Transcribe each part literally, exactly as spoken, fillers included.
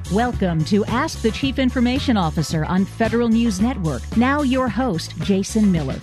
Welcome to Ask the Chief Information Officer on Federal News Network. Now your host, Jason Miller.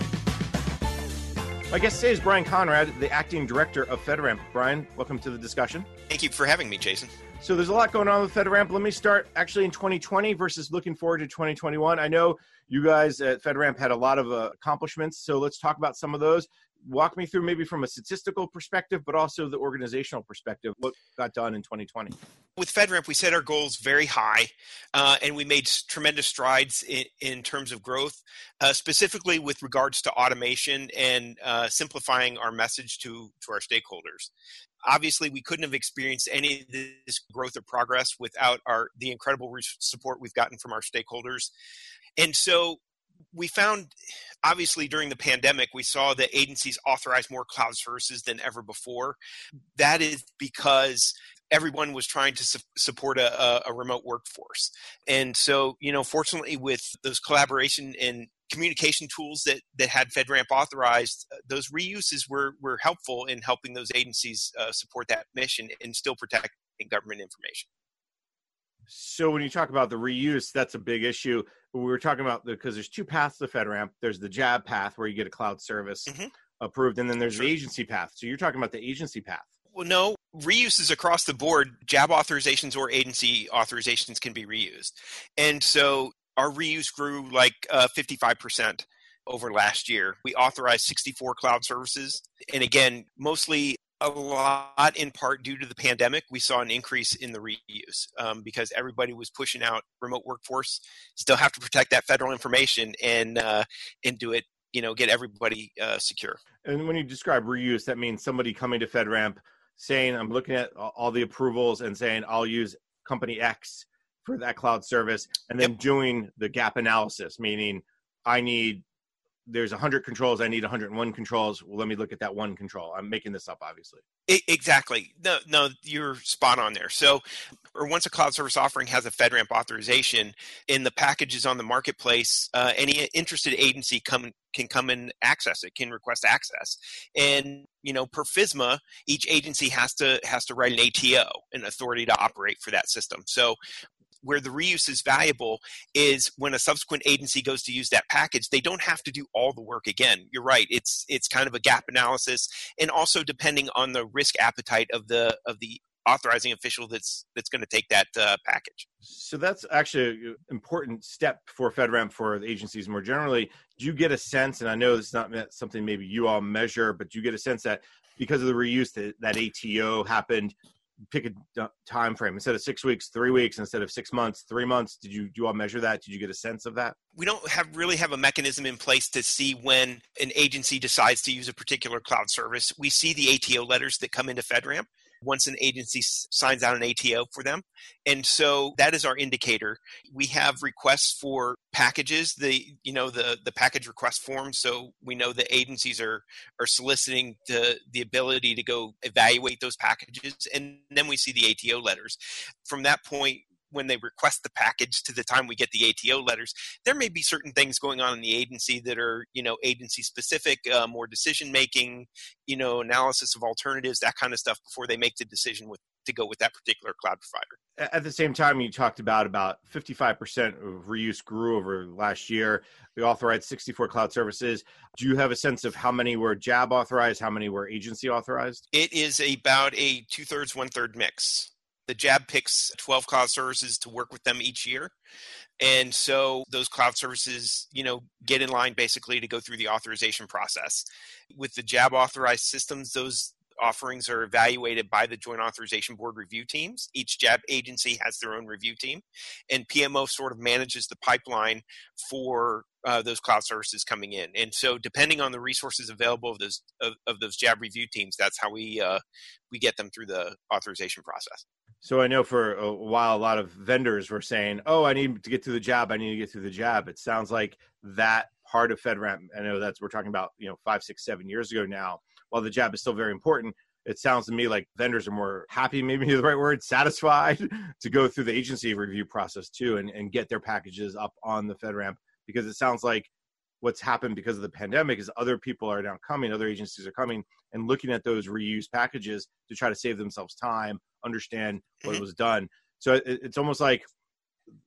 My guest today is Brian Conrad, the Acting Director of FedRAMP. Brian, welcome to the discussion. Thank you for having me, Jason. So there's a lot going on with FedRAMP. Let me start actually in twenty twenty versus looking forward to twenty twenty-one. I know you guys at FedRAMP had a lot of uh, accomplishments, so let's talk about some of those. Walk me through maybe from a statistical perspective, but also the organizational perspective, what got done in twenty twenty. With FedRAMP, we set our goals very high, uh, and we made tremendous strides in, in terms of growth, uh, specifically with regards to automation and uh, simplifying our message to, to our stakeholders. Obviously, we couldn't have experienced any of this growth or progress without our the incredible re- support we've gotten from our stakeholders. And so we found, obviously, during the pandemic, we saw that agencies authorize more cloud services than ever before. That is because everyone was trying to su- support a, a remote workforce. And so, you know, fortunately, with those collaboration and communication tools that, that had FedRAMP authorized, uh, those reuses were, were helpful in helping those agencies uh, support that mission and still protect government information. So when you talk about the reuse, that's a big issue. We were talking about, because there's two paths to FedRAMP. There's the J A B path where you get a cloud service mm-hmm. approved, and then there's sure. the agency path. So you're talking about the agency path. Well, no, reuses across the board. J A B authorizations or agency authorizations can be reused. And so our reuse grew like uh, fifty-five percent over last year. We authorized sixty-four cloud services. And again, mostly a lot in part due to the pandemic, we saw an increase in the reuse um, because everybody was pushing out remote workforce, still have to protect that federal information and uh, and do it, you know, get everybody uh, secure. And when you describe reuse, that means somebody coming to FedRAMP saying, I'm looking at all the approvals and saying, I'll use company X for that cloud service, and then yep. doing the gap analysis, meaning I need there's one hundred controls, I need one hundred one controls. Well, let me look at that one control. I'm making this up, obviously. It, exactly. No, no, you're spot on there. So, or once a cloud service offering has a FedRAMP authorization, in the packages on the marketplace, uh, any interested agency come can come and access it, can request access. And, you know, per FISMA, each agency has to has to write an A T O, an authority to operate for that system. So where the reuse is valuable is when a subsequent agency goes to use that package, they don't have to do all the work again. You're right. It's it's kind of a gap analysis, and also depending on the risk appetite of the of the authorizing official that's that's going to take that uh, package. So that's actually an important step for FedRAMP for the agencies more generally. Do you get a sense, and I know this is not something maybe you all measure, but do you get a sense that because of the reuse that, that A T O happened, pick a time frame instead of six weeks, three weeks, instead of six months, three months. Did you do you all measure that? Did you get a sense of that? We don't have really have a mechanism in place to see when an agency decides to use a particular cloud service. We see the A T O letters that come into FedRAMP once an agency s- signs out an A T O for them. And so that is our indicator. We have requests for packages, the you know the the package request form, so we know the agencies are are soliciting the the ability to go evaluate those packages, and then we see the A T O letters. From that point, when they request the package to the time we get the A T O letters, there may be certain things going on in the agency that are, you know, agency specific, uh, more decision making, you know, analysis of alternatives, that kind of stuff before they make the decision with to go with that particular cloud provider. At the same time, you talked about about fifty-five percent of reuse grew over last year. We authorized sixty-four cloud services. Do you have a sense of how many were J A B authorized, how many were agency authorized? It is about a two-thirds, one-third mix. The J A B picks twelve cloud services to work with them each year. And so those cloud services, you know, get in line basically to go through the authorization process. With the J A B authorized systems, those offerings are evaluated by the Joint Authorization Board review teams. Each J A B agency has their own review team, and P M O sort of manages the pipeline for uh, those cloud services coming in. And so depending on the resources available of those of, of those J A B review teams, that's how we uh, we get them through the authorization process. So I know for a while, a lot of vendors were saying, oh, I need to get through the J A B. I need to get through the J A B. It sounds like that part of FedRAMP, I know that's, we're talking about, you know, five, six, seven years ago now, while the J A B is still very important, it sounds to me like vendors are more happy, maybe the right word, satisfied to go through the agency review process too and, and get their packages up on the FedRAMP, because it sounds like what's happened because of the pandemic is other people are now coming, other agencies are coming and looking at those reuse packages to try to save themselves time, understand what mm-hmm. was done. So it, it's almost like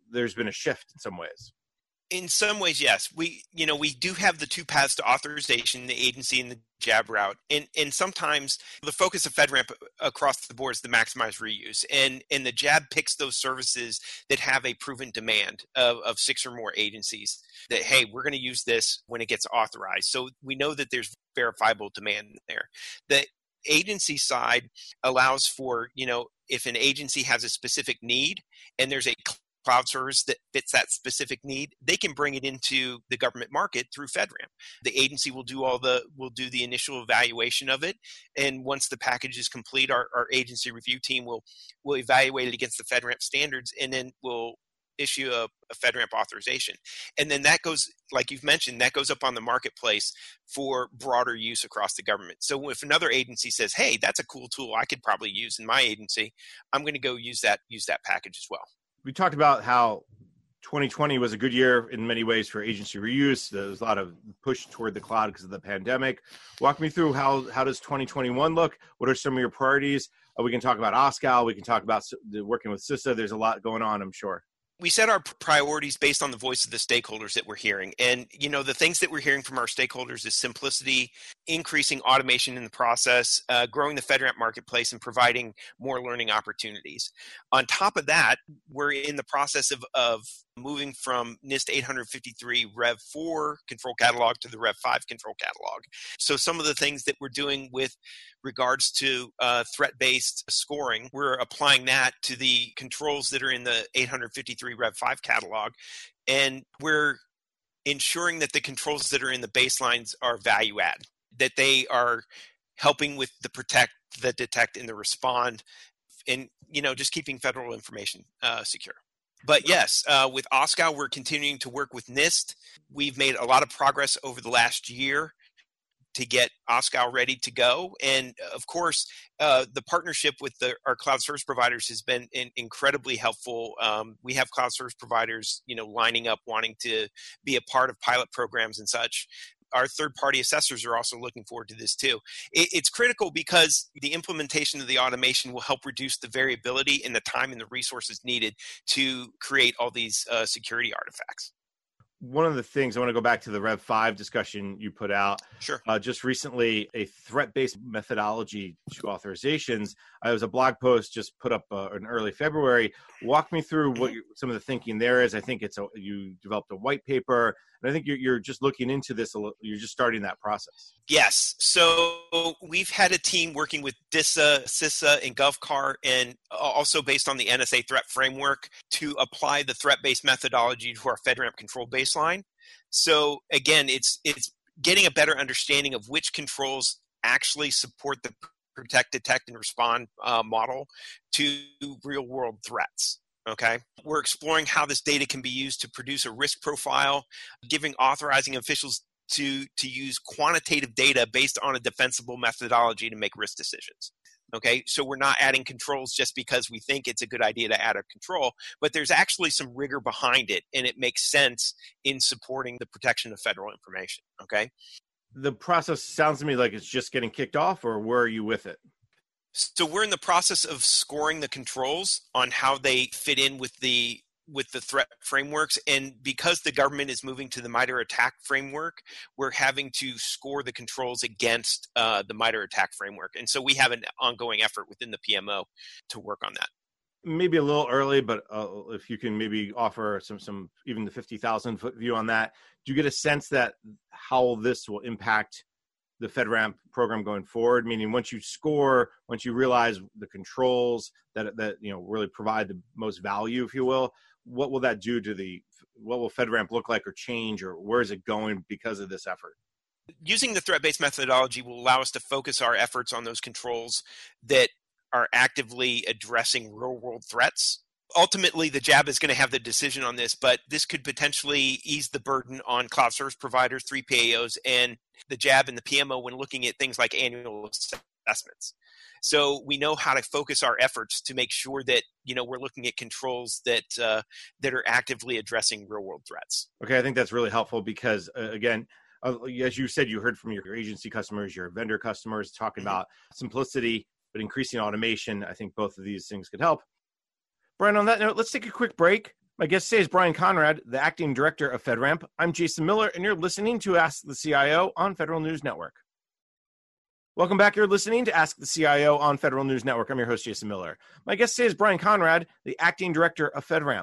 there's been a shift in some ways. In some ways, yes. We, you know, we do have the two paths to authorization, the agency and the J A B route. And and sometimes the focus of FedRAMP across the board is to maximize reuse. And and the J A B picks those services that have a proven demand of, of six or more agencies that, hey, we're going to use this when it gets authorized. So we know that there's verifiable demand there. The agency side allows for, you know, if an agency has a specific need and there's a cloud service that fits that specific need, they can bring it into the government market through FedRAMP. The agency will do all the will do the initial evaluation of it, and once the package is complete, our, our agency review team will will evaluate it against the FedRAMP standards, and then we'll issue a, a FedRAMP authorization. And then that goes, like you've mentioned, that goes up on the marketplace for broader use across the government. So if another agency says, hey, that's a cool tool I could probably use in my agency, I'm going to go use that use that package as well. We talked about how twenty twenty was a good year in many ways for agency reuse. There was a lot of push toward the cloud because of the pandemic. Walk me through how, how does twenty twenty-one look? What are some of your priorities? Uh, we can talk about OSCAL. We can talk about working with CISA. There's a lot going on, I'm sure. We set our priorities based on the voice of the stakeholders that we're hearing. And, you know, the things that we're hearing from our stakeholders is simplicity, increasing automation in the process, uh, growing the FedRAMP marketplace, and providing more learning opportunities. On top of that, we're in the process of, of moving from NIST eight fifty-three Rev four control catalog to the Rev five control catalog. So some of the things that we're doing with regards to uh, threat-based scoring, we're applying that to the controls that are in the eight fifty-three Rev five catalog, and we're ensuring that the controls that are in the baselines are value add, that they are helping with the protect, the detect, and the respond, and, you know, just keeping federal information uh, secure. But yes, uh, with OSCAL, we're continuing to work with NIST. We've made a lot of progress over the last year to get OSCAL ready to go. And of course, uh, the partnership with the, our cloud service providers has been in, incredibly helpful. Um, we have cloud service providers, you know, lining up, wanting to be a part of pilot programs and such. Our third-party assessors are also looking forward to this too. It, it's critical because the implementation of the automation will help reduce the variability and the time and the resources needed to create all these uh, security artifacts. One of the things I want to go back to the Rev five discussion you put out. Sure. Uh, just recently, a threat-based methodology to authorizations. Uh, it was a blog post just put up uh, in early February. Walk me through what you, some of the thinking there is. I think it's a, you developed a white paper, and I think you're, you're just looking into this. A little, you're just starting that process. Yes. So we've had a team working with DISA, CISA, and GovCar, and also based on the N S A threat framework to apply the threat-based methodology to our FedRAMP control baseline. So again, it's it's getting a better understanding of which controls actually support the protect, detect, and respond uh, model to real-world threats. Okay. We're exploring how this data can be used to produce a risk profile, giving authorizing officials to, to use quantitative data based on a defensible methodology to make risk decisions. Okay. So we're not adding controls just because we think it's a good idea to add a control, but there's actually some rigor behind it, and it makes sense in supporting the protection of federal information. Okay. The process sounds to me like it's just getting kicked off, or where are you with it? So we're in the process of scoring the controls on how they fit in with the with the threat frameworks. And because the government is moving to the MITRE ATT&CK framework, we're having to score the controls against uh, the MITRE ATT&CK framework. And so we have an ongoing effort within the P M O to work on that. Maybe a little early, but uh, if you can maybe offer some, some even the fifty thousand foot view on that, do you get a sense that how this will impact the FedRAMP program going forward? Meaning, once you score, once you realize the controls that that you know really provide the most value, if you will, what will that do to the? What will FedRAMP look like or change, or where is it going because of this effort? Using the threat-based methodology will allow us to focus our efforts on those controls that are actively addressing real-world threats. Ultimately, the J A B is going to have the decision on this, but this could potentially ease the burden on cloud service providers, three P A Os, and the J A B and the P M O when looking at things like annual assessments. So we know how to focus our efforts to make sure that, you know, we're looking at controls that uh, that are actively addressing real-world threats. Okay, I think that's really helpful because, uh, again, uh, as you said, you heard from your agency customers, your vendor customers talking mm-hmm. about simplicity, but increasing automation. I think both of these things could help. Brian, on that note, let's take a quick break. My guest today is Brian Conrad, the acting director of FedRAMP. I'm Jason Miller, and you're listening to Ask the C I O on Federal News Network. Welcome back. You're listening to Ask the C I O on Federal News Network. I'm your host, Jason Miller. My guest today is Brian Conrad, the acting director of FedRAMP.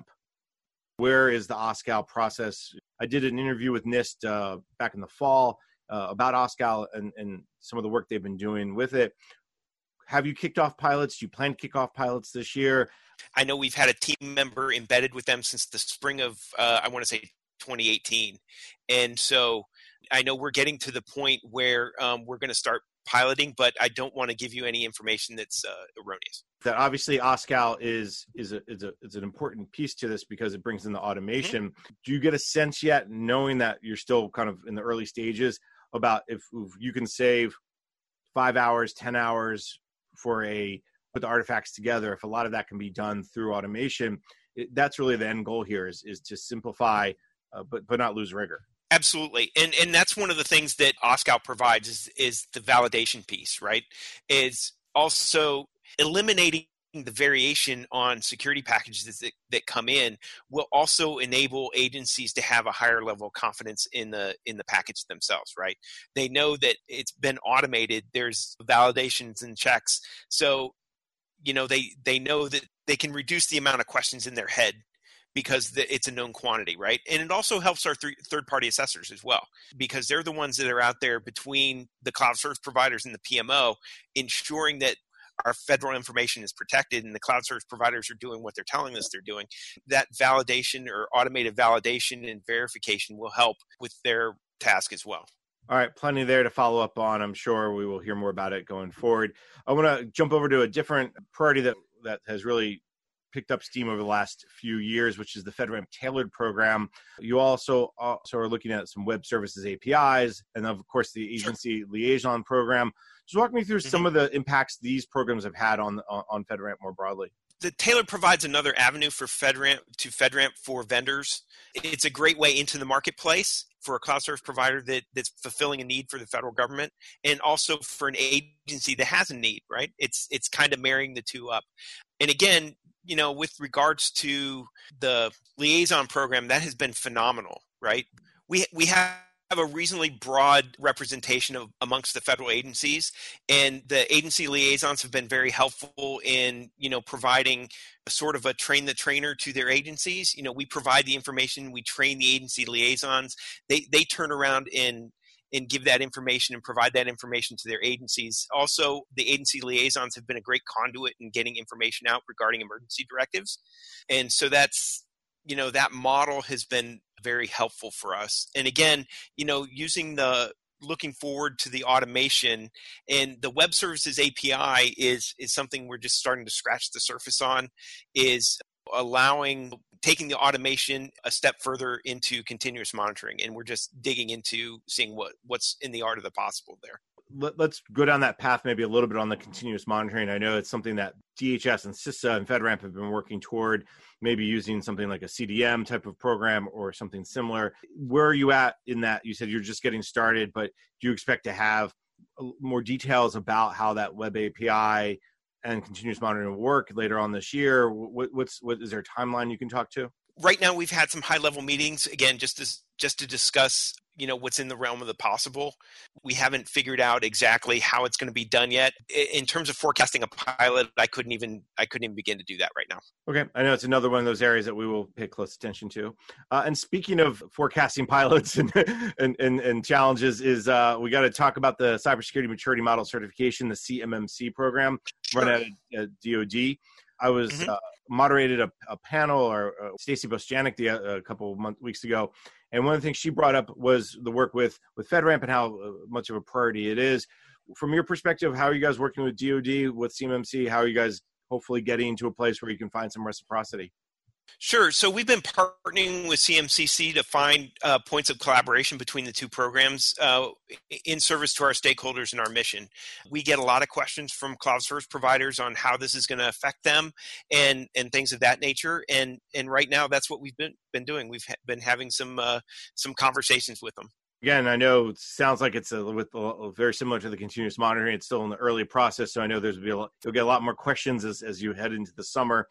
Where is the OSCAL process? I did an interview with NIST uh, back in the fall uh, about OSCAL and, and some of the work they've been doing with it. Have you kicked off pilots? Do you plan to kick off pilots this year? I know we've had a team member embedded with them since the spring of, uh, I want to say twenty eighteen. And so I know we're getting to the point where um, we're going to start piloting, but I don't want to give you any information that's uh, erroneous. That obviously OSCAL is is a, is a is an important piece to this because it brings in the automation. Mm-hmm. Do you get a sense yet, knowing that you're still kind of in the early stages, about if, if you can save five hours, ten hours for a put the artifacts together? If a lot of that can be done through automation, it, that's really the end goal here is is to simplify, uh, but but not lose rigor. Absolutely. And and that's one of the things that OSCAL provides is, is the validation piece, right? Is also eliminating the variation on security packages that, that come in will also enable agencies to have a higher level of confidence in the in the package themselves, right? They know that it's been automated. There's validations and checks. So, you know, they, they know that they can reduce the amount of questions in their head because the, it's a known quantity, right? And it also helps our th- third-party assessors as well, because they're the ones that are out there between the cloud service providers and the P M O, ensuring that our federal information is protected and the cloud service providers are doing what they're telling us they're doing. That validation or automated validation and verification will help with their task as well. All right, plenty there to follow up on. I'm sure we will hear more about it going forward. I want to jump over to a different priority that, that has really picked up steam over the last few years, which is the FedRAMP Tailored Program. You also, also are looking at some web services A P Is, and of course the agency sure. liaison program. Just walk me through mm-hmm. some of the impacts these programs have had on, on, on FedRAMP more broadly. The Tailored provides another avenue for FedRAMP to FedRAMP for vendors. It's a great way into the marketplace for a cloud service provider that, that's fulfilling a need for the federal government, and also for an agency that has a need, right? It's it's kind of marrying the two up. And again, you know, with regards to the liaison program, that has been phenomenal, right? We we have have a reasonably broad representation of amongst the federal agencies, and the agency liaisons have been very helpful in, you know, providing a sort of a train the trainer to their agencies. You know, we provide the information, we train the agency liaisons. They they turn around and and give that information and provide that information to their agencies. Also, the agency liaisons have been a great conduit in getting information out regarding emergency directives. And so that's, you know, that model has been very helpful for us. And again, you know, using the looking forward to the automation, and the web services A P I is is something we're just starting to scratch the surface on, is allowing taking the automation a step further into continuous monitoring. And we're just digging into seeing what what's in the art of the possible there. Let's go down that path maybe a little bit on the continuous monitoring. I know it's something that D H S and CISA and FedRAMP have been working toward, maybe using something like a C D M type of program or something similar. Where are you at in that? You said you're just getting started, but do you expect to have more details about how that web A P I and continuous monitoring will work later on this year? What, what's what is there a timeline you can talk to? Right now, we've had some high-level meetings, again, just to, just to discuss, you know, what's in the realm of the possible. We haven't figured out exactly how it's going to be done yet. In terms of forecasting a pilot, I couldn't even I couldn't even begin to do that right now. Okay, I know it's another one of those areas that we will pay close attention to. Uh, and speaking of forecasting pilots and and, and, and challenges, is uh, we got to talk about the Cybersecurity Maturity Model Certification, the C M M C program, sure. run at, at D O D. I was mm-hmm. uh, moderated a, a panel, or uh, Stacy Bostjanik the, uh, a couple of months, weeks ago, and one of the things she brought up was the work with with FedRAMP and how uh, much of a priority it is. From your perspective, how are you guys working with D O D, with C M M C? How are you guys hopefully getting to a place where you can find some reciprocity? Sure. So we've been partnering with C M C C to find uh, points of collaboration between the two programs uh, in service to our stakeholders and our mission. We get a lot of questions from cloud service providers on how this is going to affect them and and things of that nature. And and right now, that's what we've been been doing. We've ha- been having some uh, some conversations with them. Again, I know it sounds like it's a, with a, very similar to the continuous monitoring. It's still in the early process, so I know there's be a lot, you'll get a lot more questions as as you head into the summer.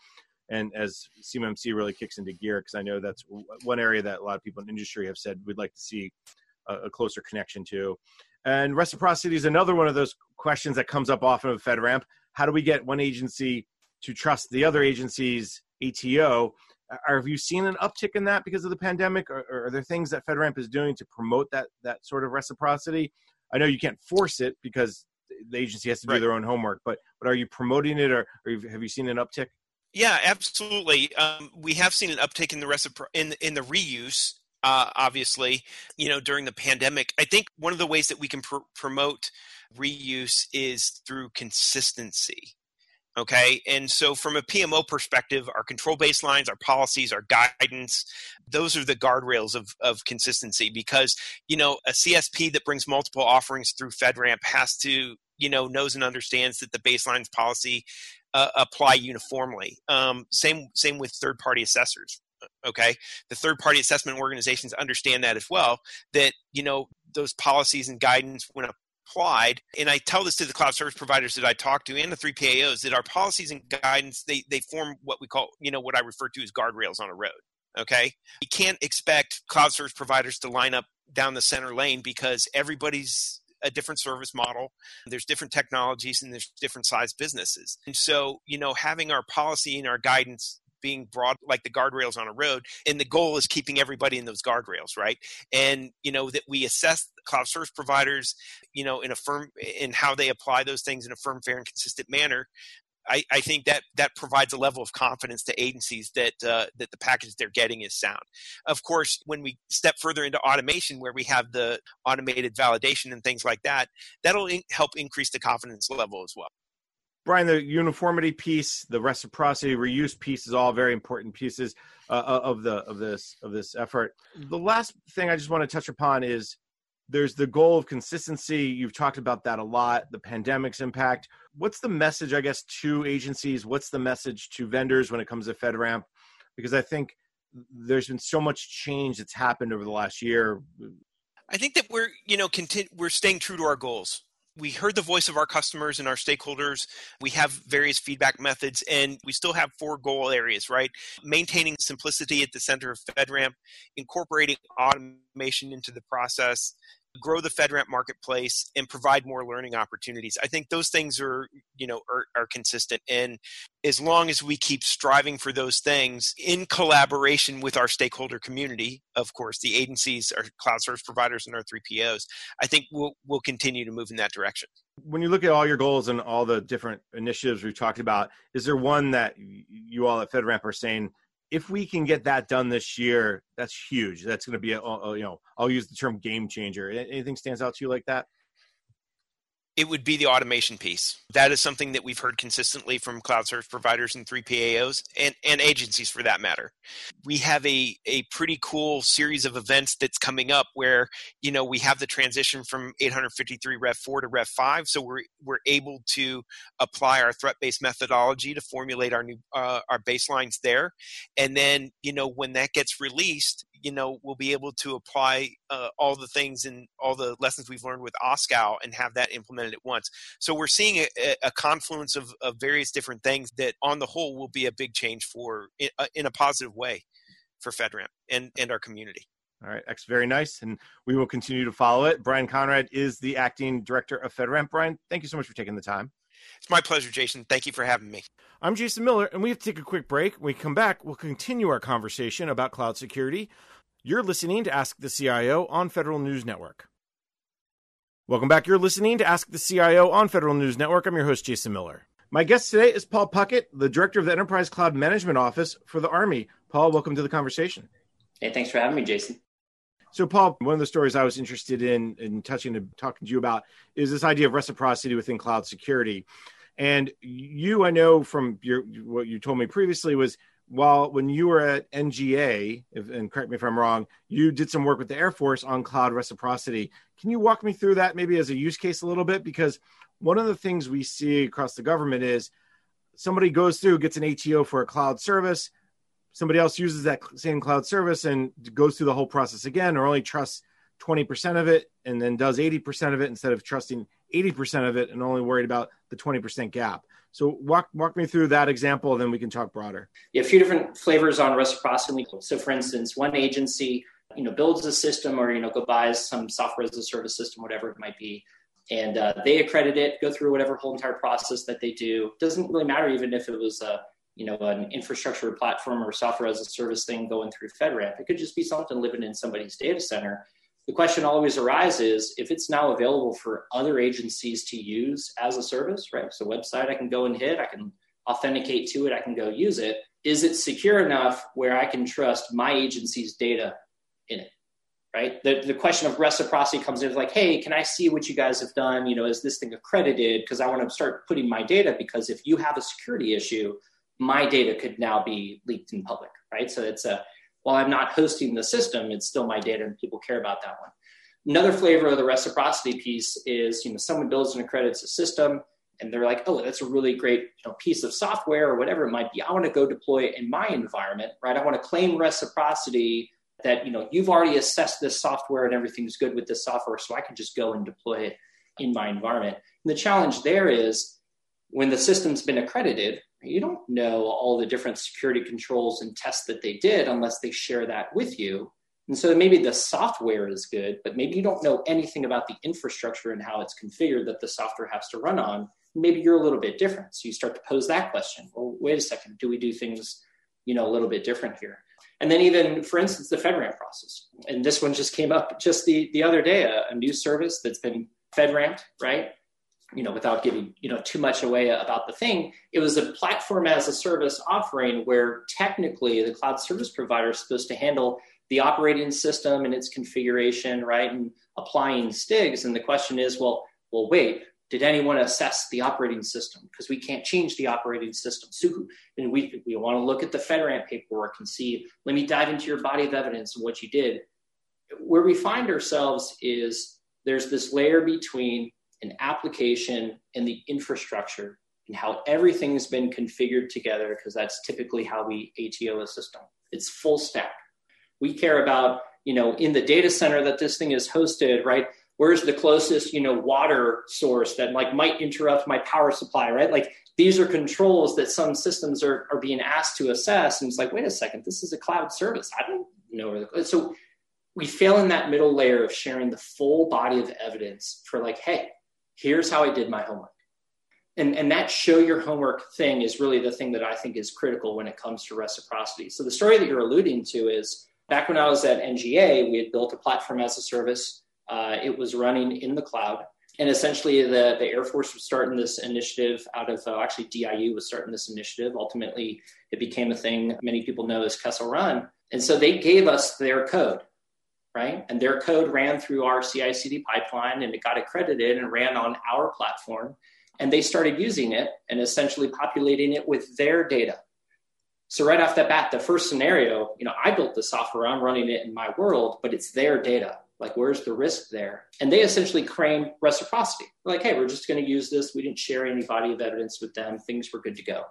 and as C M M C really kicks into gear, because I know that's one area that a lot of people in the industry have said we'd like to see a, a closer connection to. And reciprocity is another one of those questions that comes up often with FedRAMP. How do we get one agency to trust the other agency's A T O? Have you seen an uptick in that because of the pandemic? Or, or are there things that FedRAMP is doing to promote that that sort of reciprocity? I know you can't force it because the agency has to do right. their own homework, but but are you promoting it, or, or have you seen an uptick? Yeah, absolutely. Um, we have seen an uptick in the recipro- in in the reuse. Uh, obviously, you know, during the pandemic, I think one of the ways that we can pr- promote reuse is through consistency. Okay. And so from a P M O perspective, our control baselines, our policies, our guidance, those are the guardrails of, of consistency, because, you know, a C S P that brings multiple offerings through FedRAMP has to, you know, knows and understands that the baselines policy uh, apply uniformly. Um, same, same with third-party assessors. Okay. The third-party assessment organizations understand that as well, that, you know, those policies and guidance when applied, and I tell this to the cloud service providers that I talk to and the three P A Os, that our policies and guidance, they they form what we call, you know, what I refer to as guardrails on a road. Okay. You can't expect cloud service providers to line up down the center lane, because everybody's a different service model. There's different technologies and there's different size businesses. And so, you know, having our policy and our guidance being broad like the guardrails on a road, and the goal is keeping everybody in those guardrails, right? And, you know, that we assess cloud service providers, you know, in a firm, in how they apply those things in a firm, fair, and consistent manner. I, I think that that provides a level of confidence to agencies that uh, that the package they're getting is sound. Of course, when we step further into automation, where we have the automated validation and things like that, that'll in- help increase the confidence level as well. Brian, the uniformity piece, the reciprocity, reuse piece is all very important pieces uh, of the of this of this effort. The last thing I just want to touch upon is there's the goal of consistency. You've talked about that a lot, the pandemic's impact. What's the message, I guess, to agencies? What's the message to vendors when it comes to FedRAMP? Because I think there's been so much change that's happened over the last year. I think that we're, you know, continu- we're staying true to our goals. We heard the voice of our customers and our stakeholders. We have various feedback methods, and we still have four goal areas, right? Maintaining simplicity at the center of FedRAMP, incorporating automation into the process, grow the FedRAMP marketplace, and provide more learning opportunities. I think those things are, you know, are, are consistent. And as long as we keep striving for those things in collaboration with our stakeholder community, of course, the agencies, our cloud service providers, and our three P Os, I think we'll we'll continue to move in that direction. When you look at all your goals and all the different initiatives we've talked about, is there one that you all at FedRAMP are saying, if we can get that done this year, that's huge. That's going to be a, a, you know, I'll use the term game changer. Anything stands out to you like that? It would be the automation piece. That is something that we've heard consistently from cloud service providers and three P A Os and, and agencies for that matter. We have a, a pretty cool series of events that's coming up where, you know, we have the transition from eight fifty-three Rev four to Rev five. So we're, we're able to apply our threat-based methodology to formulate our new, uh, our baselines there. And then, you know, when that gets released, you know, we'll be able to apply uh, all the things and all the lessons we've learned with OSCAL and have that implemented at once. So we're seeing a, a confluence of, of various different things that on the whole will be a big change for in a, in a positive way for FedRAMP and, and our community. All right, X, very nice. And we will continue to follow it. Brian Conrad is the acting director of FedRAMP. Brian, thank you so much for taking the time. It's my pleasure, Jason. Thank you for having me. I'm Jason Miller, and we have to take a quick break. When we come back, we'll continue our conversation about cloud security. You're listening to Ask the C I O on Federal News Network. Welcome back. You're listening to Ask the C I O on Federal News Network. I'm your host, Jason Miller. My guest today is Paul Puckett, the Director of the Enterprise Cloud Management Office for the Army. Paul, welcome to the conversation. Hey, thanks for having me, Jason. So, Paul, one of the stories I was interested in, in touching and talking to you about is this idea of reciprocity within cloud security. And you, I know from your what you told me previously was, while when you were at N G A, if, and correct me if I'm wrong, you did some work with the Air Force on cloud reciprocity. Can you walk me through that maybe as a use case a little bit? Because one of the things we see across the government is somebody goes through, gets an A T O for a cloud service, somebody else uses that same cloud service and goes through the whole process again, or only trusts twenty percent of it and then does eighty percent of it instead of trusting eighty percent of it and only worried about the twenty percent gap. So walk walk me through that example, and then we can talk broader. Yeah, a few different flavors on reciprocity. So for instance, one agency, you know, builds a system or, you know, go buys some software as a service system, whatever it might be. And uh, they accredit it, go through whatever whole entire process that they do. Doesn't really matter even if it was a, you know, an infrastructure platform or software as a service thing going through FedRAMP. It could just be something living in somebody's data center. The question always arises, if it's now available for other agencies to use as a service, right? So website I can go and hit, I can authenticate to it, I can go use it. Is it secure enough where I can trust my agency's data in it, right? The, the question of reciprocity comes in like, hey, can I see what you guys have done? You know, is this thing accredited? Because I want to start putting my data, because if you have a security issue, my data could now be leaked in public, right? So it's a, while I'm not hosting the system, it's still my data and people care about that one. Another flavor of the reciprocity piece is, you know, someone builds and accredits a system and they're like, oh, that's a really great, you know, piece of software or whatever it might be. I want to go deploy it in my environment, right? I want to claim reciprocity that, you know, you've already assessed this software and everything's good with this software, so I can just go and deploy it in my environment. And the challenge there is when the system's been accredited, you don't know all the different security controls and tests that they did unless they share that with you. And so maybe the software is good, but maybe you don't know anything about the infrastructure and how it's configured that the software has to run on. Maybe you're a little bit different. So you start to pose that question. Well, wait a second, do we do things, you know, a little bit different here? And then even, for instance, the FedRAMP process. And this one just came up just the, the other day, a, a new service that's been FedRAMPed, right? You know, without giving, you know, too much away about the thing, it was a platform as a service offering where technically the cloud service provider is supposed to handle the operating system and its configuration, right? And applying S T I Gs. And the question is, well, well, wait, did anyone assess the operating system? Because we can't change the operating system. So, and we, we want to look at the FedRAMP paperwork and see, let me dive into your body of evidence and what you did. Where we find ourselves is there's this layer between an application and the infrastructure and how everything's been configured together, because that's typically how we A T O a system. It's full stack. We care about, you know, in the data center that this thing is hosted, right? Where's the closest, you know, water source that like might interrupt my power supply, right? Like these are controls that some systems are, are being asked to assess. And it's like, wait a second, this is a cloud service. I don't know where the, so we fail in that middle layer of sharing the full body of evidence for like, hey, here's how I did my homework. And, and that show your homework thing is really the thing that I think is critical when it comes to reciprocity. So the story that you're alluding to is back when I was at N G A, we had built a platform as a service. Uh, it was running in the cloud. And essentially the, the Air Force was starting this initiative out of, uh, actually D I U was starting this initiative. Ultimately, it became a thing many people know as Kessel Run. And so they gave us their code, right? And their code ran through our C I C D pipeline and it got accredited and ran on our platform. And they started using it and essentially populating it with their data. So right off the bat, the first scenario, you know, I built the software, I'm running it in my world, but it's their data. Like, where's the risk there? And they essentially claim reciprocity. They're like, hey, we're just going to use this. We didn't share any body of evidence with them. Things were good to go.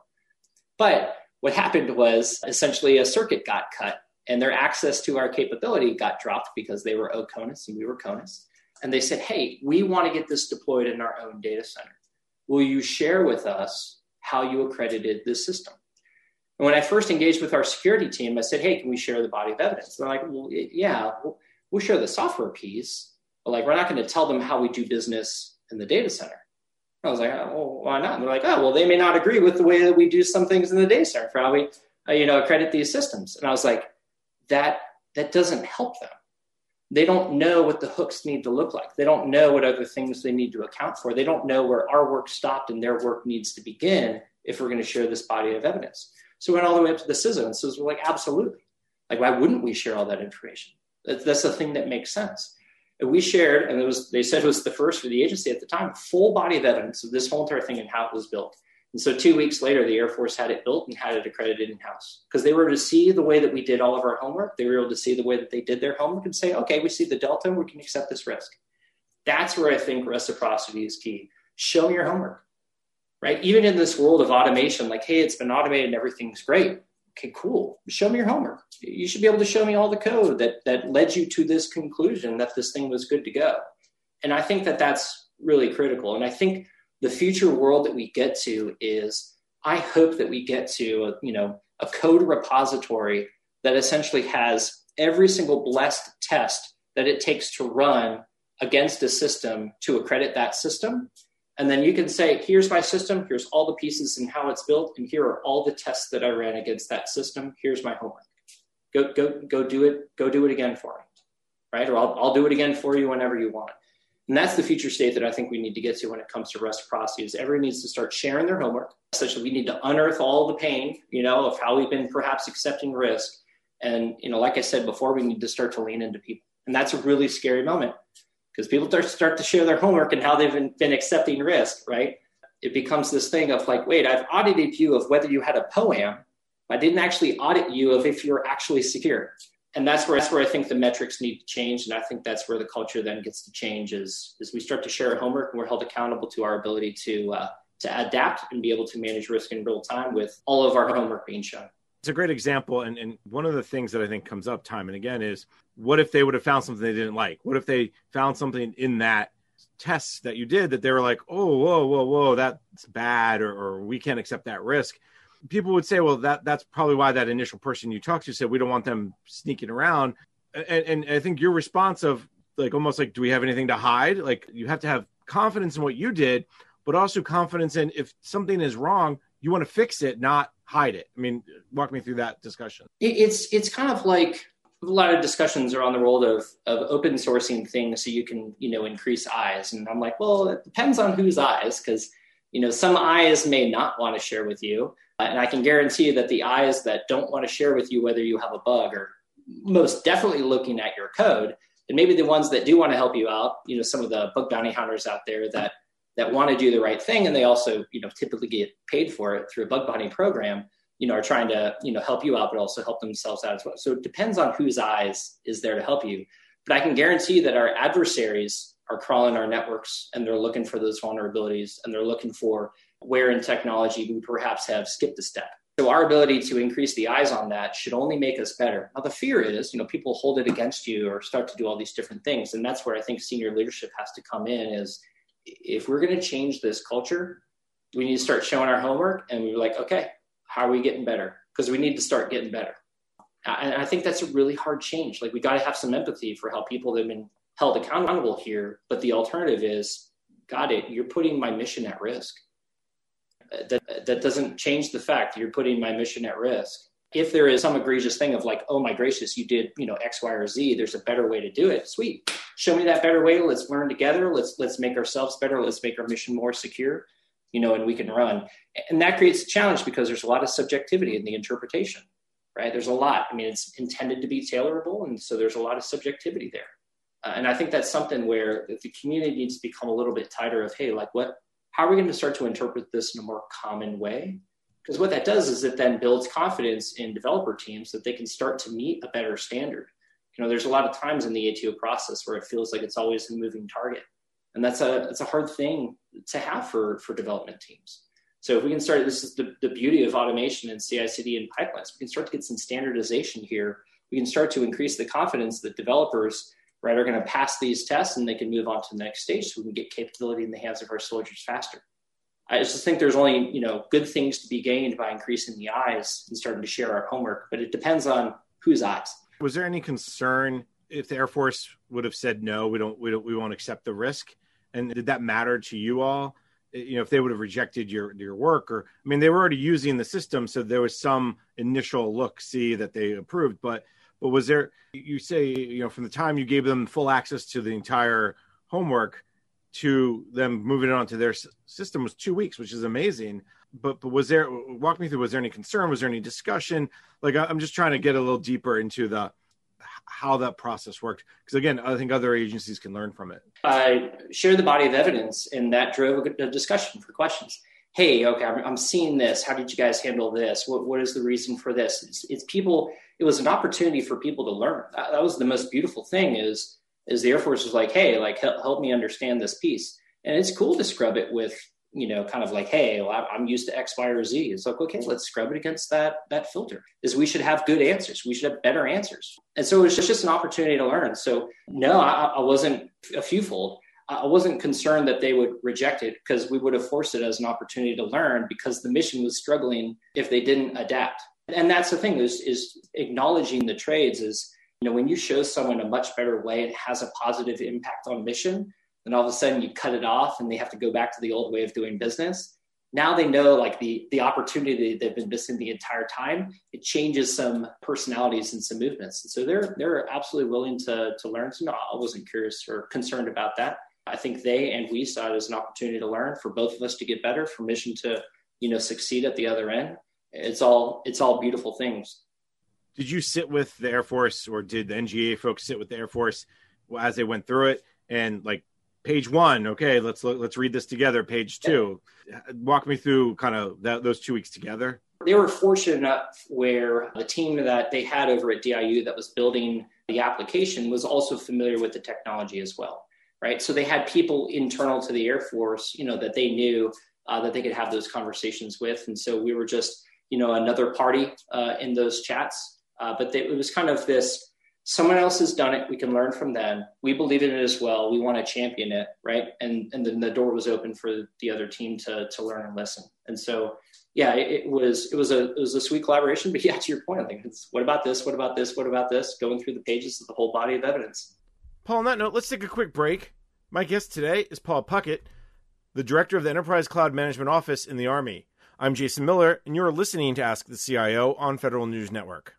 But what happened was essentially a circuit got cut and their access to our capability got dropped because they were OCONUS and we were CONUS. And they said, hey, we want to get this deployed in our own data center. Will you share with us how you accredited this system? And when I first engaged with our security team, I said, hey, can we share the body of evidence? They're like, well, yeah, we'll, we'll share the software piece, but like, we're not going to tell them how we do business in the data center. I was like, oh, well, why not? And they're like, oh, well, they may not agree with the way that we do some things in the data center for how we, uh, you know, accredit these systems. And I was like, that, that doesn't help them. They don't know what the hooks need to look like. They don't know what other things they need to account for. They don't know where our work stopped and their work needs to begin if we're going to share this body of evidence. So we went all the way up to the C I S O, and so we're like, absolutely. Like, why wouldn't we share all that information? That's, that's the thing that makes sense. And we shared, and it was, they said it was the first for the agency at the time, full body of evidence of this whole entire thing and how it was built. And so two weeks later, the Air Force had it built and had it accredited in-house because they were able to see the way that we did all of our homework. They were able to see the way that they did their homework and say, okay, we see the delta and we can accept this risk. That's where I think reciprocity is key. Show your homework, right? Even in this world of automation, like, hey, it's been automated and everything's great. Okay, cool. Show me your homework. You should be able to show me all the code that, that led you to this conclusion that this thing was good to go. And I think that that's really critical. And I think the future world that we get to is, I hope that we get to, you know, a code repository that essentially has every single blessed test that it takes to run against a system to accredit that system. And then you can say, here's my system, here's all the pieces and how it's built, and here are all the tests that I ran against that system. Here's my homework. Go, go, go do it, go do it again for me, right? Or I'll, I'll do it again for you whenever you want. And that's the future state that I think we need to get to when it comes to reciprocity, is everyone needs to start sharing their homework, such that we need to unearth all the pain, you know, of how we've been perhaps accepting risk. And, you know, like I said before, we need to start to lean into people. And that's a really scary moment, because people start, start to share their homework and how they've been, been accepting risk, right? It becomes this thing of like, wait, I've audited you of whether you had a POAM. I didn't actually audit you of if you're actually secure. And that's where, that's where I think the metrics need to change. And I think that's where the culture then gets to change, is, is we start to share our homework and we're held accountable to our ability to, uh, to adapt and be able to manage risk in real time with all of our homework being shown. It's a great example. And, and one of the things that I think comes up time and again is, what if they would have found something they didn't like? What if they found something in that test that you did that they were like, oh, whoa, whoa, whoa, that's bad, or, or we can't accept that risk? People would say, well, that that's probably why that initial person you talked to said, we don't want them sneaking around. And, and I think your response of like, almost like, do we have anything to hide? Like, you have to have confidence in what you did, but also confidence in, if something is wrong, you want to fix it, not hide it. I mean, walk me through that discussion. It's, it's kind of like, a lot of discussions are on the role of, of open sourcing things so you can, you know, increase eyes. And I'm like, well, it depends on whose eyes, because, you know, some eyes may not want to share with you. Uh, and I can guarantee you that the eyes that don't want to share with you whether you have a bug are most definitely looking at your code. And maybe the ones that do want to help you out, you know, some of the bug bounty hunters out there that that want to do the right thing, and they also, you know, typically get paid for it through a bug bounty program, you know, are trying to, you know, help you out, but also help themselves out as well. So it depends on whose eyes is there to help you. But I can guarantee that our adversaries are crawling our networks, and they're looking for those vulnerabilities, and they're looking for where in technology we perhaps have skipped a step. So our ability to increase the eyes on that should only make us better. Now, the fear is, you know, people hold it against you or start to do all these different things. And that's where I think senior leadership has to come in, is if we're going to change this culture, we need to start showing our homework, and we're like, okay, how are we getting better? Because we need to start getting better. And I think that's a really hard change. Like, we got to have some empathy for how people have been held accountable here. But the alternative is, got it, you're putting my mission at risk. That, that doesn't change the fact you're putting my mission at risk. If there is some egregious thing of like, oh my gracious, you did, you know, X, Y, or Z, there's a better way to do it. Sweet. Show me that better way. Let's learn together. Let's, let's make ourselves better. Let's make our mission more secure, you know, and we can run. And that creates a challenge, because there's a lot of subjectivity in the interpretation, right? There's a lot. I mean, it's intended to be tailorable. And so there's a lot of subjectivity there. Uh, and I think that's something where the community needs to become a little bit tighter of, hey, like what, how are we going to start to interpret this in a more common way? Because what that does is it then builds confidence in developer teams that they can start to meet a better standard. You know, there's a lot of times in the A T O process where it feels like it's always a moving target. And that's a, that's a hard thing to have for, for development teams. So if we can start, this is the, the beauty of automation and C I C D and pipelines, we can start to get some standardization here. We can start to increase the confidence that developers, right, are going to pass these tests, and they can move on to the next stage, so we can get capability in the hands of our soldiers faster. I just think there's only, you know, good things to be gained by increasing the eyes and starting to share our homework, but it depends on whose eyes. Was there any concern if the Air Force would have said, no, we don't, we don't, we won't accept the risk? And did that matter to you all? You know, if they would have rejected your, your work, or, I mean, they were already using the system, so there was some initial look, see that they approved, but, but was there, you say, you know, from the time you gave them full access to the entire homework to them moving it onto their system was two weeks, which is amazing. But, but was there, walk me through, was there any concern? Was there any discussion? Like, I'm just trying to get a little deeper into the, how that process worked. Because again, I think other agencies can learn from it. I shared the body of evidence, and that drove a discussion for questions. Hey, okay, I'm, I'm seeing this. How did you guys handle this? What, what is the reason for this? It's, it's people, it was an opportunity for people to learn. That, that was the most beautiful thing, is, is the Air Force was like, hey, like, help, help me understand this piece. And it's cool to scrub it with, you know, kind of like, hey, well, I'm used to X, Y, or Z. It's like, okay, let's scrub it against that, that filter. Is we should have good answers. We should have better answers. And so it was just, just an opportunity to learn. So no, I, I wasn't a fewfold. I wasn't concerned that they would reject it because we would have forced it as an opportunity to learn because the mission was struggling if they didn't adapt. And that's the thing is, is acknowledging the trades is, you know, when you show someone a much better way, it has a positive impact on mission, then all of a sudden you cut it off and they have to go back to the old way of doing business. Now they know like the, the opportunity they've been missing the entire time, it changes some personalities and some movements. And so they're, they're absolutely willing to, to learn. So no, I wasn't curious or concerned about that. I think they and we saw it as an opportunity to learn, for both of us to get better, for mission to, you know, succeed at the other end. It's all, it's all beautiful things. Did you sit with the Air Force, or did the N G A folks sit with the Air Force as they went through it? And like page one, okay, let's let's read this together. Page two, yeah. Walk me through kind of that, those two weeks together. They were fortunate enough where the team that they had over at D I U that was building the application was also familiar with the technology as well, right? So they had people internal to the Air Force, you know, that they knew uh, that they could have those conversations with. And so we were just, you know, another party uh, in those chats. Uh, but they, it was kind of this, someone else has done it. We can learn from them. We believe in it as well. We want to champion it, right? And and then the door was open for the other team to to learn and listen. And so, yeah, it, it was it was a it was a sweet collaboration. But yeah, to your point, I think it's what about this? What about this? What about this? Going through the pages of the whole body of evidence. Paul, on that note, let's take a quick break. My guest today is Paul Puckett, the director of the Enterprise Cloud Management Office in the Army. I'm Jason Miller, and you're listening to Ask the C I O on Federal News Network.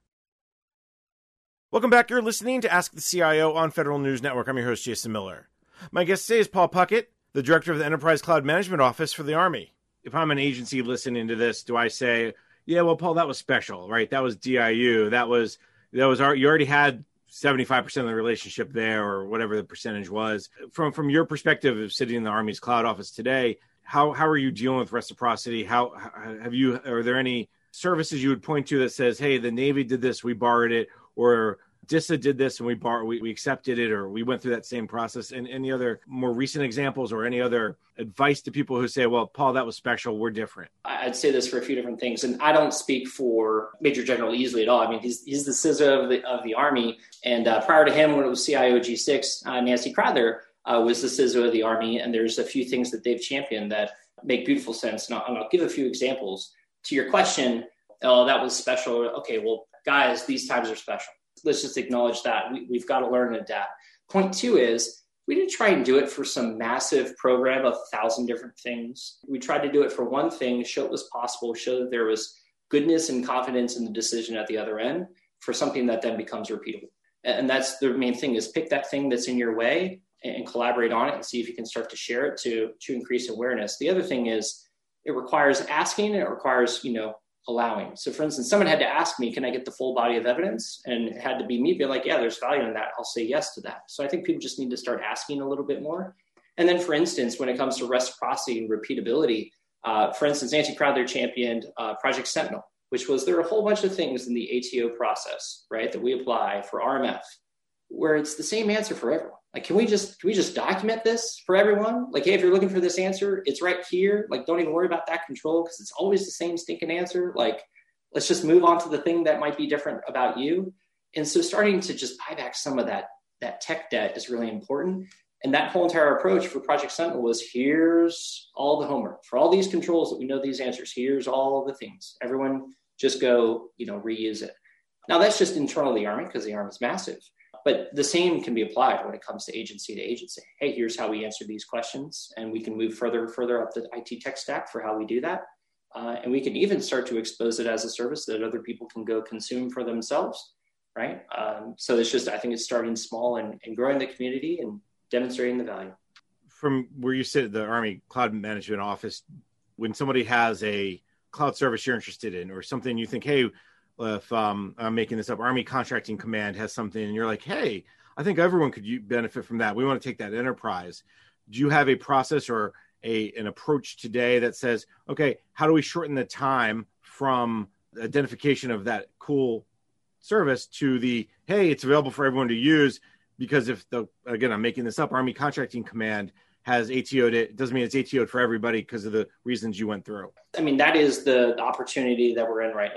Welcome back. You're listening to Ask the C I O on Federal News Network. I'm your host, Jason Miller. My guest today is Paul Puckett, the director of the Enterprise Cloud Management Office for the Army. If I'm an agency listening to this, do I say, yeah, well, Paul, that was special, right? That was D I U. That was, that was our, you already had seventy-five percent of the relationship there, or whatever the percentage was. From from your perspective of sitting in the Army's cloud office today, how how are you dealing with reciprocity? How, how have you, are there any services you would point to that says, hey, the Navy did this, we borrowed it, or D I S A did this and we bar we, we accepted it, or we went through that same process? And any other more recent examples or any other advice to people who say, well, Paul, that was special, we're different? I'd say this for a few different things. And I don't speak for Major General Easley at all. I mean, he's he's the C I S O of the, of the Army. And uh, prior to him, when it was C I O G six, uh, Nancy Crowther uh, was the C I S O of the Army. And there's a few things that they've championed that make beautiful sense. And I'll, and I'll give a few examples. To your question, oh, that was special. Okay, well, guys, these times are special. Let's just acknowledge that. We, we've got to learn and adapt. Point two is we didn't try and do it for some massive program of a thousand different things. We tried to do it for one thing, show it was possible, show that there was goodness and confidence in the decision at the other end for something that then becomes repeatable. And that's the main thing, is pick that thing that's in your way and collaborate on it and see if you can start to share it to, to increase awareness. The other thing is it requires asking, and it requires, you know, allowing. So for instance, someone had to ask me, can I get the full body of evidence? And it had to be me being like, yeah, there's value in that. I'll say yes to that. So I think people just need to start asking a little bit more. And then for instance, when it comes to reciprocity and repeatability, uh, for instance, Nancy Crowther championed uh, Project Sentinel, which was, there are a whole bunch of things in the A T O process, right, that we apply for R M F, where it's the same answer for everyone. Like, can we just, can we just document this for everyone? Like, hey, if you're looking for this answer, it's right here. Like, don't even worry about that control, because it's always the same stinking answer. Like, let's just move on to the thing that might be different about you. And so starting to just buy back some of that, that tech debt is really important. And that whole entire approach for Project Sentinel was, here's all the homework for all these controls that we know these answers. Here's all the things. Everyone just go, you know, reuse it. Now that's just internal to the Army, because the Army is massive. But the same can be applied when it comes to agency to agency. Hey, here's how we answer these questions. And we can move further and further up the I T tech stack for how we do that. Uh, and we can even start to expose it as a service that other people can go consume for themselves, right? Um, so it's just, I think it's starting small and, and growing the community and demonstrating the value. From where you sit at the Army Cloud Management Office, when somebody has a cloud service you're interested in, or something you think, hey, if um, I'm making this up, Army Contracting Command has something, and you're like, hey, I think everyone could benefit from that. We want to take that enterprise. Do you have a process or a an approach today that says, okay, how do we shorten the time from identification of that cool service to the, hey, it's available for everyone to use? Because if the, again, I'm making this up, Army Contracting Command has A T O'd it, it doesn't mean it's A T O'd for everybody because of the reasons you went through. I mean, that is the opportunity that we're in right now.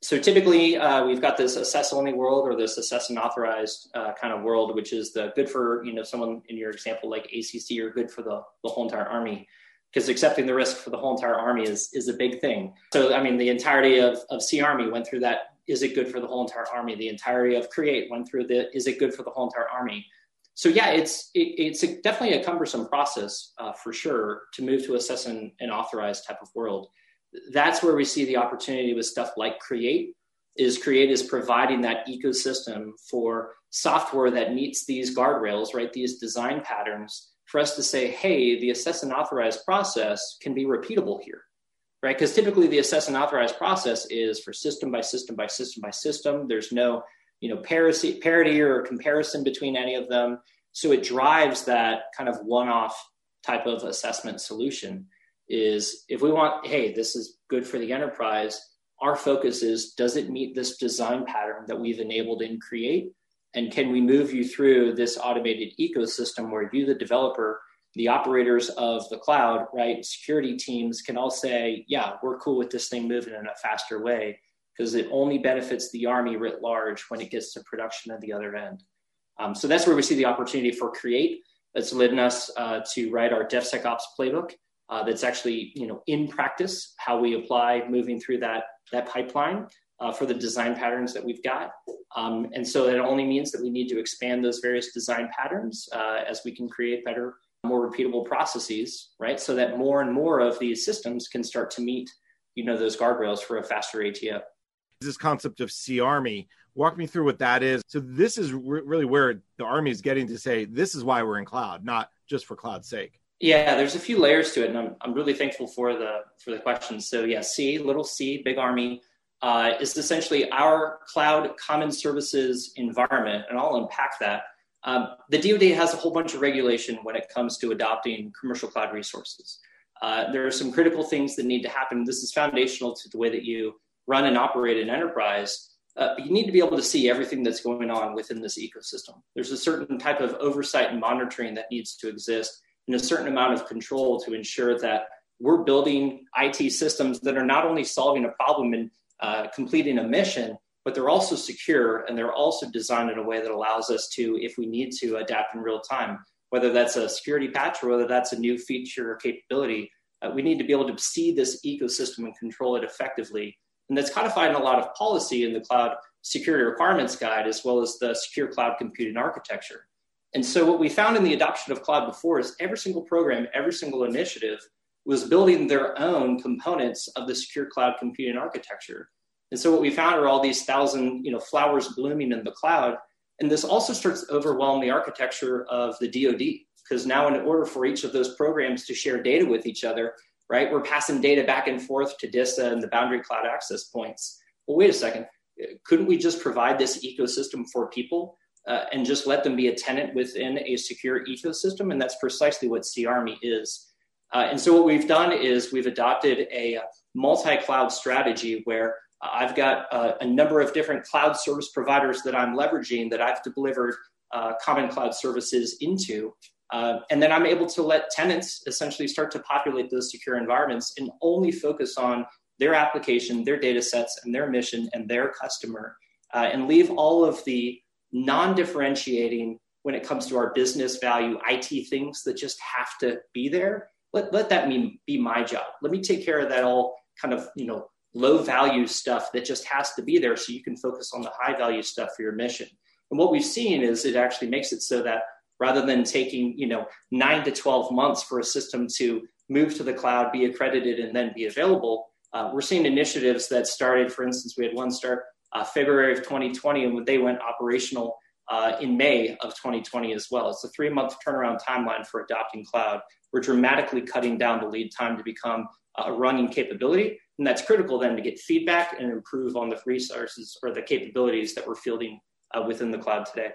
So typically, uh, we've got this assess-only world or this assess and authorized uh, kind of world, which is the good for, you know, someone in your example like A C C, or good for the, the whole entire Army, because accepting the risk for the whole entire Army is is a big thing. So, I mean, the entirety of, of Sea Army went through that, is it good for the whole entire Army? The entirety of Create went through the, is it good for the whole entire Army? So yeah, it's it, it's a, definitely a cumbersome process uh, for sure to move to assess and, and authorize type of world. That's where we see the opportunity with stuff like Create. Is Create is providing that ecosystem for software that meets these guardrails, right? These design patterns for us to say, hey, the assess and authorize process can be repeatable here, right? Because typically the assess and authorize process is for system by system by system by system. There's no, you know, parity, parity or comparison between any of them. So it drives that kind of one-off type of assessment solution. Is if we want, hey, this is good for the enterprise, our focus is, does it meet this design pattern that we've enabled in Create? And can we move you through this automated ecosystem where you, the developer, the operators of the cloud, right, security teams can all say, yeah, we're cool with this thing moving in a faster way, because it only benefits the Army writ large when it gets to production at the other end. Um, so that's where we see the opportunity for Create. That's led us uh, to write our DevSecOps playbook. Uh, that's actually, you know, in practice, how we apply moving through that, that pipeline uh, for the design patterns that we've got. Um, and so it only means that we need to expand those various design patterns uh, as we can create better, more repeatable processes, right? So that more and more of these systems can start to meet, you know, those guardrails for a faster A T O. This concept of Sea Army, walk me through what that is. So this is re- really where the Army is getting to say, this is why we're in cloud, not just for cloud's sake. Yeah, there's a few layers to it, and I'm I'm really thankful for the for the questions. So yeah, C, little C, big Army, uh, is essentially our cloud common services environment, and I'll unpack that. Um, the D O D has a whole bunch of regulation when it comes to adopting commercial cloud resources. Uh, there are some critical things that need to happen. This is foundational to the way that you run and operate an enterprise. Uh, but you need to be able to see everything that's going on within this ecosystem. There's a certain type of oversight and monitoring that needs to exist, and a certain amount of control to ensure that we're building I T systems that are not only solving a problem and uh, completing a mission, but they're also secure, and they're also designed in a way that allows us to, if we need to, adapt in real time, whether that's a security patch or whether that's a new feature or capability. Uh, we need to be able to see this ecosystem and control it effectively. And that's codified in a lot of policy in the Cloud Security Requirements Guide, as well as the Secure Cloud Computing Architecture. And so what we found in the adoption of cloud before is every single program, every single initiative was building their own components of the secure cloud computing architecture. And so what we found are all these thousand, you know, flowers blooming in the cloud. And this also starts to overwhelm the architecture of the D O D, because now in order for each of those programs to share data with each other, right, we're passing data back and forth to D I S A and the boundary cloud access points. Well, wait a second. Couldn't we just provide this ecosystem for people? Uh, and just let them be a tenant within a secure ecosystem. And that's precisely what Sea Army is. Uh, and so what we've done is we've adopted a multi-cloud strategy where uh, I've got uh, a number of different cloud service providers that I'm leveraging that I've delivered uh, common cloud services into. Uh, and then I'm able to let tenants essentially start to populate those secure environments and only focus on their application, their data sets, and their mission and their customer, uh, and leave all of the non-differentiating when it comes to our business value I T things that just have to be there. Let, let that be, be my job. Let me take care of that all kind of, you know, low value stuff that just has to be there so you can focus on the high value stuff for your mission. And what we've seen is it actually makes it so that rather than taking, you know, nine to twelve months for a system to move to the cloud, be accredited, and then be available, uh, we're seeing initiatives that started, for instance, we had one start Uh, February of twenty twenty, and when they went operational uh, in May of twenty twenty as well. It's a three-month turnaround timeline for adopting cloud. We're dramatically cutting down the lead time to become a running capability, and that's critical then to get feedback and improve on the resources or the capabilities that we're fielding uh, within the cloud today.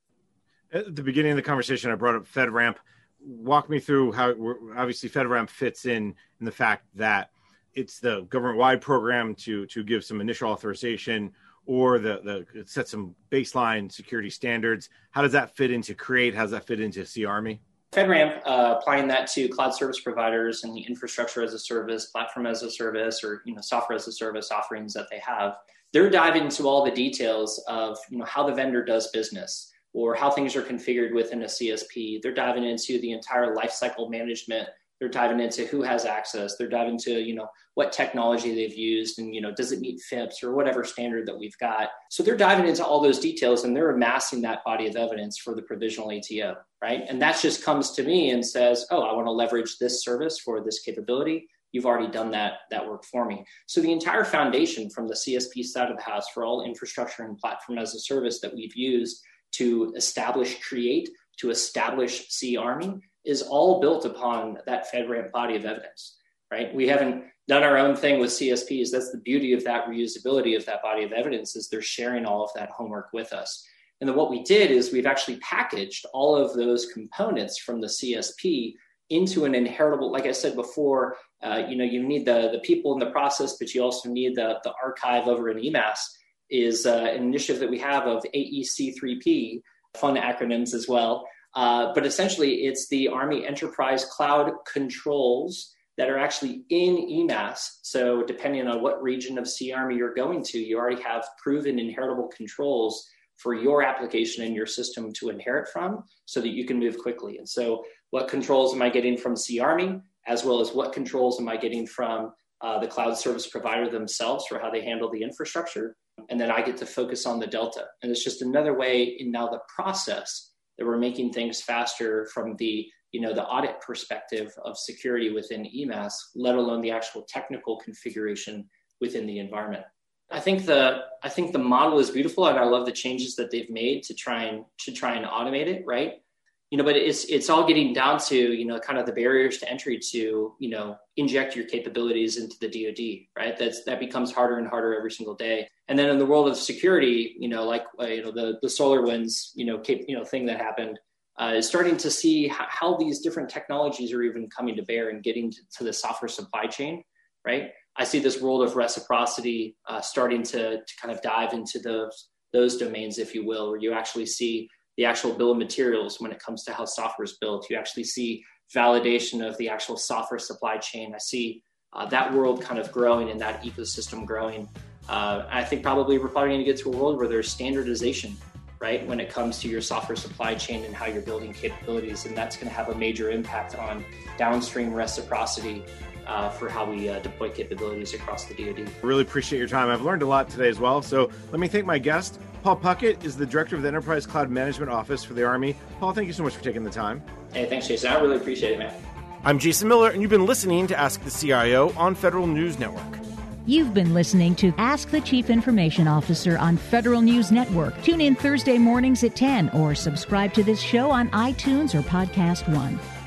At the beginning of the conversation, I brought up FedRAMP. Walk me through how, obviously, FedRAMP fits in in the fact that it's the government-wide program to to give some initial authorization or the, the set some baseline security standards. How does that fit into Create? How does that fit into Sea Army? FedRAMP, uh, applying that to cloud service providers and the infrastructure as a service, platform as a service, or you know software as a service offerings that they have. they're diving into all the details of, you know, how the vendor does business or how things are configured within a C S P. They're diving into the entire lifecycle management. They're diving into who has access. They're diving into, you know, what technology they've used and, you know, does it meet F I P S or whatever standard that we've got. So they're diving into all those details and they're amassing that body of evidence for the provisional A T O, right? And that just comes to me and says, oh, I want to leverage this service for this capability. You've already done that, that work for me. So the entire foundation from the C S P side of the house for all infrastructure and platform as a service that we've used to establish Create, to establish C Army, is all built upon that FedRAMP body of evidence, right? We haven't done our own thing with C S Ps. That's the beauty of that reusability of that body of evidence, is they're sharing all of that homework with us. And then what we did is we've actually packaged all of those components from the C S P into an inheritable, like I said before, uh, you know, you need the, the people in the process, but you also need the, the archive over in E M A S, is uh, an initiative that we have of A E C three P, fun acronyms as well. Uh, but essentially, it's the Army Enterprise Cloud controls that are actually in E M A S. So depending on what region of C Army you're going to, you already have proven inheritable controls for your application and your system to inherit from so that you can move quickly. And so what controls am I getting from C Army, as well as what controls am I getting from uh, the cloud service provider themselves for how they handle the infrastructure? And then I get to focus on the Delta. And it's just another way in now the process that we're making things faster from the, you know, the audit perspective of security within E M A S, let alone the actual technical configuration within the environment. I think the I think the model is beautiful, and I love the changes that they've made to try and to try and automate it, right? You know, but it's it's all getting down to, you know, kind of the barriers to entry to, you know, inject your capabilities into the D O D, right? That's that becomes harder and harder every single day. And then in the world of security, you know, like uh, you know the the SolarWinds, you know, cap, you know thing that happened, uh, is starting to see how, how these different technologies are even coming to bear and getting to, to the software supply chain, right? I see this world of reciprocity uh, starting to to kind of dive into those those domains, if you will, where you actually see the actual bill of materials when it comes to how software is built. You actually see validation of the actual software supply chain. I see uh, that world kind of growing and that ecosystem growing. Uh, I think probably we're probably going to get to a world where there's standardization, right, when it comes to your software supply chain and how you're building capabilities. And that's going to have a major impact on downstream reciprocity Uh, for how we uh, deploy capabilities across the D O D. Really appreciate your time. I've learned a lot today as well. So let me thank my guest. Paul Puckett is the Director of the Enterprise Cloud Management Office for the Army. Paul, thank you so much for taking the time. Hey, thanks, Jason. I really appreciate it, man. I'm Jason Miller, and you've been listening to Ask the C I O on Federal News Network. You've been listening to Ask the Chief Information Officer on Federal News Network. Tune in Thursday mornings at ten or subscribe to this show on iTunes or Podcast One.